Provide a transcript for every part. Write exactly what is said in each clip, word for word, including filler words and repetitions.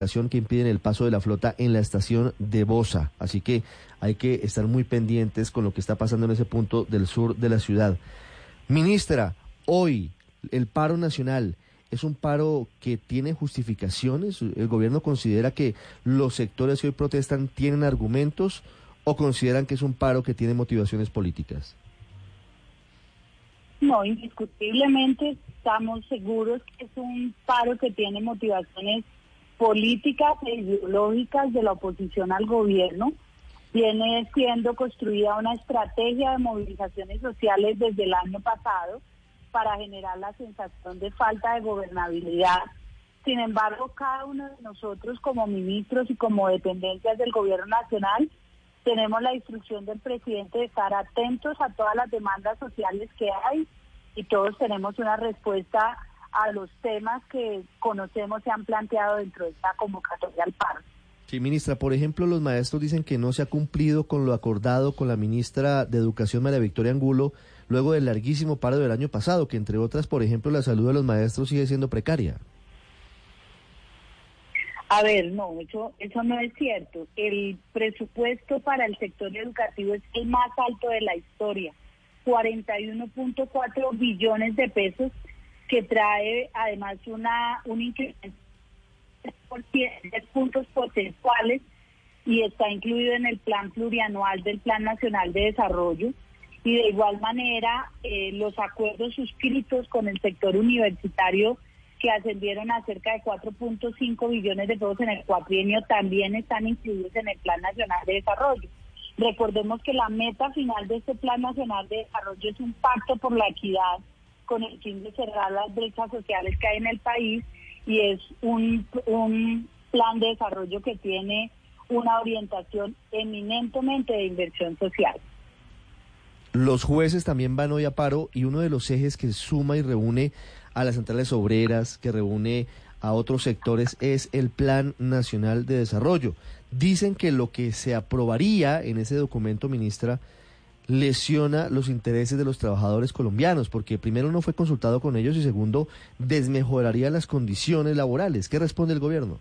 que impiden el paso de la flota en la estación de Bosa. Así que hay que estar muy pendientes con lo que está pasando en ese punto del sur de la ciudad. Ministra, hoy el paro nacional es un paro que tiene justificaciones. ¿El gobierno considera que los sectores que hoy protestan tienen argumentos o consideran que es un paro que tiene motivaciones políticas? No, indiscutiblemente estamos seguros que es un paro que tiene motivaciones políticas e ideológicas de la oposición al gobierno. Viene siendo construida una estrategia de movilizaciones sociales desde el año pasado para generar la sensación de falta de gobernabilidad. Sin embargo, cada uno de nosotros como ministros y como dependencias del gobierno nacional tenemos la instrucción del presidente de estar atentos a todas las demandas sociales que hay y todos tenemos una respuesta a los temas que conocemos se han planteado dentro de esta convocatoria al paro. Sí, ministra, por ejemplo, los maestros dicen que no se ha cumplido con lo acordado con la ministra de Educación, María Victoria Angulo, luego del larguísimo paro del año pasado, que entre otras, por ejemplo, la salud de los maestros sigue siendo precaria. A ver, no, eso, eso no es cierto. El presupuesto para el sector educativo es el más alto de la historia, cuarenta y uno punto cuatro billones de pesos, que trae además una un incremento por diez puntos porcentuales y está incluido en el plan plurianual del Plan Nacional de Desarrollo. Y de igual manera, eh, los acuerdos suscritos con el sector universitario, que ascendieron a cerca de cuatro punto cinco billones de pesos en el cuatrienio, también están incluidos en el Plan Nacional de Desarrollo. Recordemos que la meta final de este Plan Nacional de Desarrollo es un pacto por la equidad con el fin de cerrar las brechas sociales que hay en el país, y es un, un plan de desarrollo que tiene una orientación eminentemente de inversión social. Los jueces también van hoy a paro, y uno de los ejes que suma y reúne a las centrales obreras, que reúne a otros sectores, es el Plan Nacional de Desarrollo. Dicen que lo que se aprobaría en ese documento, ministra, lesiona los intereses de los trabajadores colombianos, porque primero no fue consultado con ellos y segundo, desmejoraría las condiciones laborales. ¿Qué responde el gobierno?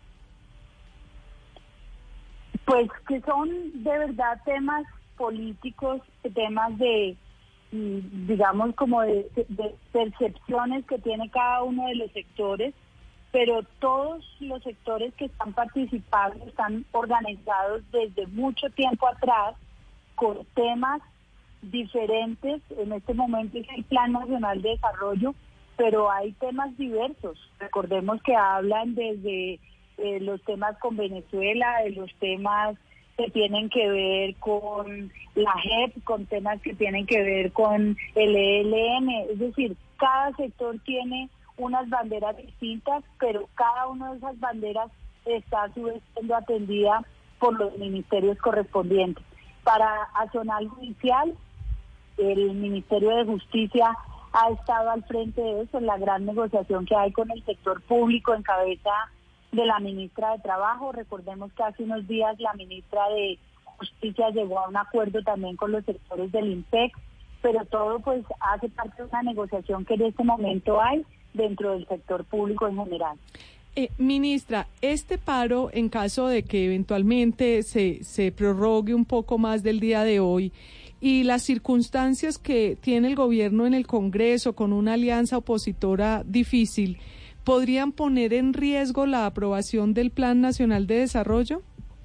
Pues que son de verdad temas políticos, temas de, digamos, como de, de percepciones que tiene cada uno de los sectores, pero todos los sectores que están participando están organizados desde mucho tiempo atrás con temas diferentes. En este momento es el Plan Nacional de Desarrollo, pero hay temas diversos. Recordemos que hablan desde eh, los temas con Venezuela, de los temas que tienen que ver con la J E P, con temas que tienen que ver con el E L N, es decir, cada sector tiene unas banderas distintas, pero cada una de esas banderas está a su vez siendo atendida por los ministerios correspondientes. Para accionar judicial, el Ministerio de Justicia ha estado al frente de eso, en la gran negociación que hay con el sector público en cabeza de la ministra de Trabajo. Recordemos que hace unos días la ministra de Justicia llegó a un acuerdo también con los sectores del INPEC, pero todo pues hace parte de una negociación que en este momento hay dentro del sector público en general. Eh, ministra, este paro, en caso de que eventualmente se, se prorrogue un poco más del día de hoy, y las circunstancias que tiene el gobierno en el Congreso con una alianza opositora difícil, ¿podrían poner en riesgo la aprobación del Plan Nacional de Desarrollo?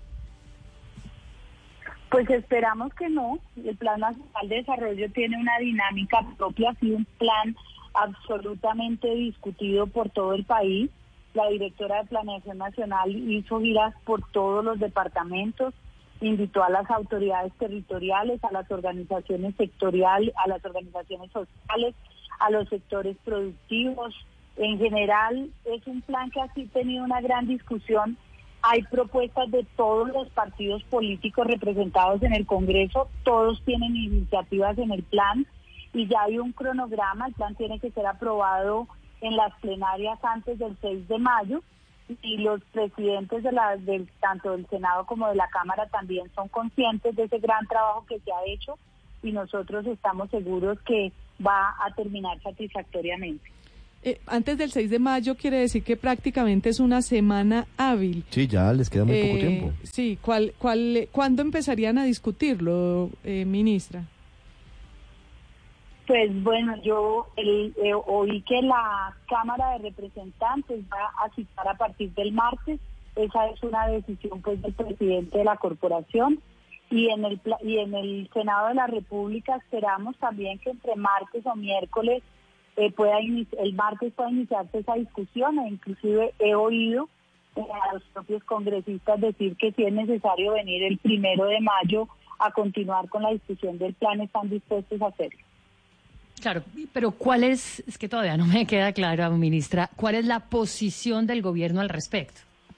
Pues esperamos que no. El Plan Nacional de Desarrollo tiene una dinámica propia, ha sido un plan absolutamente discutido por todo el país. La directora de Planeación Nacional hizo giras por todos los departamentos, invitó a las autoridades territoriales, a las organizaciones sectoriales, a las organizaciones sociales, a los sectores productivos. En general, es un plan que ha tenido una gran discusión. Hay propuestas de todos los partidos políticos representados en el Congreso, todos tienen iniciativas en el plan y ya hay un cronograma. El plan tiene que ser aprobado en las plenarias antes del seis de mayo y los presidentes de la, del, tanto del Senado como de la Cámara también son conscientes de ese gran trabajo que se ha hecho y nosotros estamos seguros que va a terminar satisfactoriamente. Eh, antes del seis de mayo quiere decir que prácticamente es una semana hábil. Sí, ya les queda muy eh, poco tiempo. Sí, ¿cuál, cuál, ¿cuándo empezarían a discutirlo, eh, ministra? Pues bueno, yo el, eh, oí que la Cámara de Representantes va a citar a partir del martes. Esa es una decisión pues del presidente de la corporación, y en el y en el Senado de la República esperamos también que entre martes o miércoles eh, pueda el martes pueda iniciarse esa discusión, e inclusive he oído eh, a los propios congresistas decir que si es necesario venir el primero de mayo a continuar con la discusión del plan, están dispuestos a hacerlo. Claro, pero ¿cuál es, es que todavía no me queda claro, ministra, cuál es la posición del gobierno al respecto?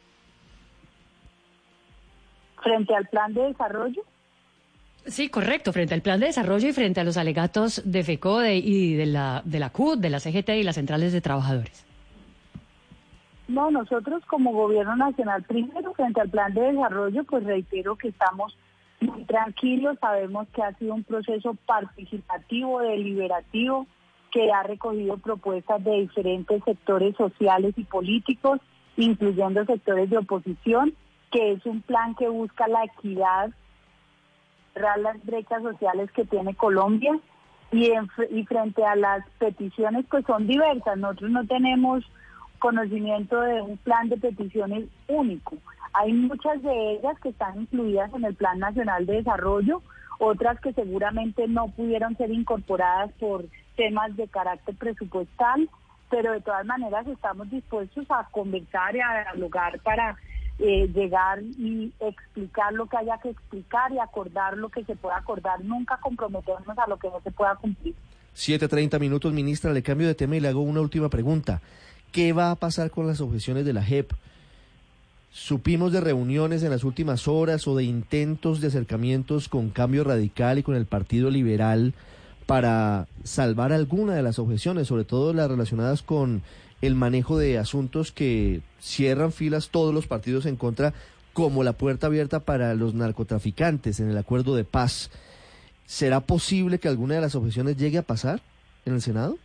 ¿Frente al plan de desarrollo? Sí, correcto, frente al plan de desarrollo y frente a los alegatos de FECODE y de la, de la C U T, de la C G T y las centrales de trabajadores. No, nosotros como gobierno nacional, primero frente al plan de desarrollo, pues reitero que estamos muy tranquilos, sabemos que ha sido un proceso participativo, deliberativo, que ha recogido propuestas de diferentes sectores sociales y políticos, incluyendo sectores de oposición, que es un plan que busca la equidad, cerrar las brechas sociales que tiene Colombia, y, en, y frente a las peticiones pues son diversas. Nosotros no tenemos conocimiento de un plan de peticiones único. Hay muchas de ellas que están incluidas en el Plan Nacional de Desarrollo, otras que seguramente no pudieron ser incorporadas por temas de carácter presupuestal, pero de todas maneras estamos dispuestos a conversar y a dialogar para eh, llegar y explicar lo que haya que explicar y acordar lo que se pueda acordar, nunca comprometernos a lo que no se pueda cumplir. siete treinta minutos, ministra, le cambio de tema y le hago una última pregunta. ¿Qué va a pasar con las objeciones de la J E P? Supimos de reuniones en las últimas horas o de intentos de acercamientos con Cambio Radical y con el Partido Liberal para salvar alguna de las objeciones, sobre todo las relacionadas con el manejo de asuntos que cierran filas todos los partidos en contra, como la puerta abierta para los narcotraficantes en el acuerdo de paz. ¿Será posible que alguna de las objeciones llegue a pasar en el Senado?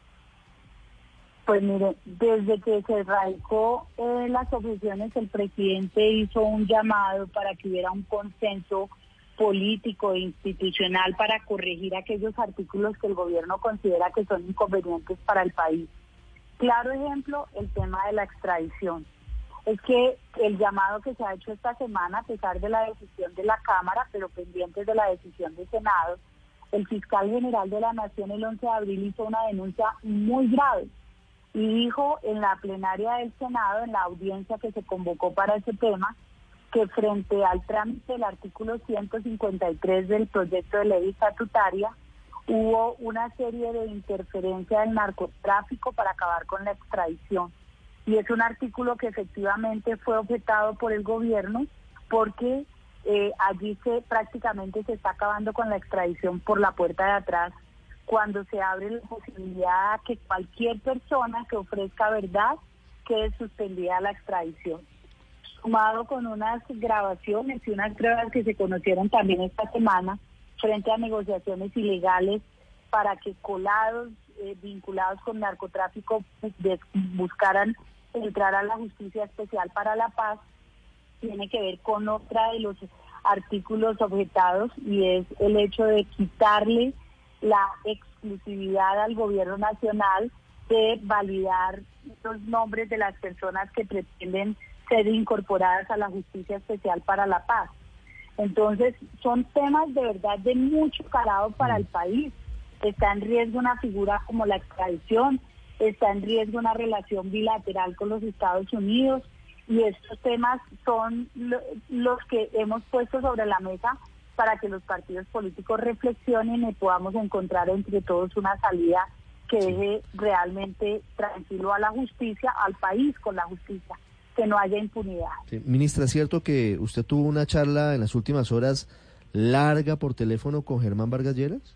Pues mire, desde que se radicó eh, las objeciones, el presidente hizo un llamado para que hubiera un consenso político e institucional para corregir aquellos artículos que el gobierno considera que son inconvenientes para el país. Claro ejemplo, el tema de la extradición. Es que el llamado que se ha hecho esta semana, a pesar de la decisión de la Cámara, pero pendientes de la decisión del Senado, el fiscal general de la Nación el once de abril hizo una denuncia muy grave y dijo en la plenaria del Senado, en la audiencia que se convocó para ese tema, que frente al trámite del artículo ciento cincuenta y tres del proyecto de ley estatutaria, hubo una serie de interferencia del narcotráfico para acabar con la extradición. Y es un artículo que efectivamente fue objetado por el gobierno porque eh, allí se prácticamente se está acabando con la extradición por la puerta de atrás, cuando se abre la posibilidad de que cualquier persona que ofrezca verdad quede suspendida la extradición. Sumado con unas grabaciones y unas pruebas que se conocieron también esta semana frente a negociaciones ilegales para que colados eh, vinculados con narcotráfico buscaran entrar a la Justicia Especial para la Paz, tiene que ver con otra de los artículos objetados, y es el hecho de quitarle la exclusividad al gobierno nacional de validar los nombres de las personas que pretenden ser incorporadas a la Justicia Especial para la Paz. Entonces, son temas de verdad de mucho calado para el país. Está en riesgo una figura como la extradición, está en riesgo una relación bilateral con los Estados Unidos, y estos temas son lo, los que hemos puesto sobre la mesa para que los partidos políticos reflexionen y podamos encontrar entre todos una salida que deje realmente tranquilo a la justicia, al país con la justicia, que no haya impunidad. Sí, ministra, ¿es cierto que usted tuvo una charla en las últimas horas larga por teléfono con Germán Vargas Lleras?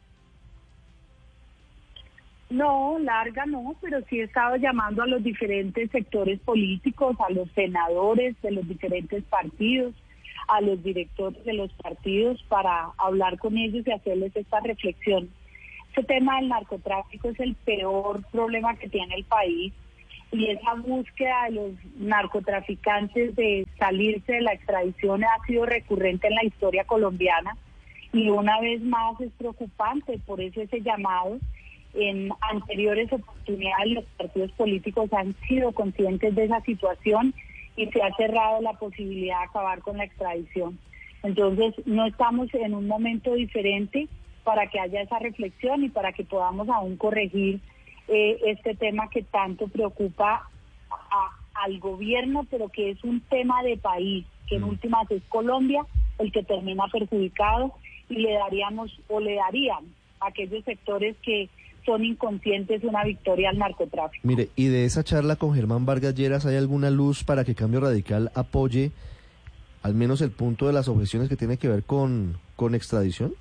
No, larga no, pero sí he estado llamando a los diferentes sectores políticos, a los senadores de los diferentes partidos, a los directores de los partidos, para hablar con ellos y hacerles esta reflexión. Este tema del narcotráfico es el peor problema que tiene el país, y esa búsqueda de los narcotraficantes de salirse de la extradición ha sido recurrente en la historia colombiana, y una vez más es preocupante. Por eso ese llamado. En anteriores oportunidades los partidos políticos han sido conscientes de esa situación y se ha cerrado la posibilidad de acabar con la extradición. Entonces no estamos en un momento diferente para que haya esa reflexión y para que podamos aún corregir eh, este tema que tanto preocupa a, al gobierno, pero que es un tema de país, que en últimas es Colombia el que termina perjudicado, y le daríamos o le darían a aquellos sectores que son inconscientes una victoria al narcotráfico. Mire, y de esa charla con Germán Vargas Lleras, ¿hay alguna luz para que Cambio Radical apoye al menos el punto de las objeciones que tiene que ver con, con extradición?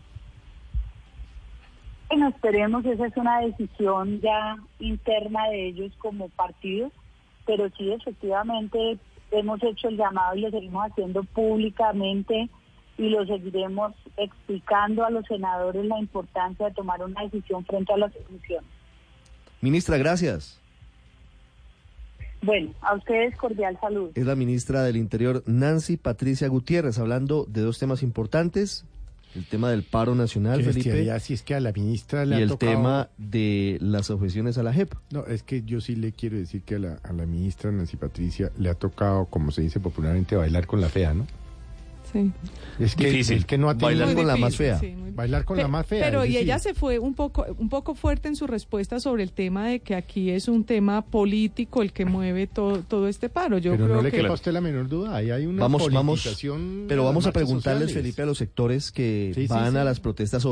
Bueno, esperemos, esa es una decisión ya interna de ellos como partido, pero sí, efectivamente, hemos hecho el llamado y lo seguimos haciendo públicamente, y lo seguiremos explicando a los senadores la importancia de tomar una decisión frente a las soluciones. Ministra, gracias. Bueno, a ustedes cordial saludo. Es la ministra del Interior, Nancy Patricia Gutiérrez, hablando de dos temas importantes: el tema del paro nacional, Felipe, si es que a la ministra le y ha el tocado... tema de las objeciones a la J E P. No, es que yo sí le quiero decir que a la, a la ministra Nancy Patricia le ha tocado, como se dice popularmente, bailar con la fea, ¿no? Sí. Es que, Difícil. es que no ha tenido... Bailar Muy con la más difícil, fea. sí, muy- Bailar con Pe- la más fea. Pero es y decir, ella se fue un poco un poco fuerte en su respuesta sobre el tema de que aquí es un tema político el que mueve todo todo este paro. Yo Pero creo no le que quepa a usted la menor duda, ahí hay una Vamos, vamos, politización pero de vamos las a preguntarles, marchas sociales. Felipe, a los sectores que Sí, sí, van sí. a las protestas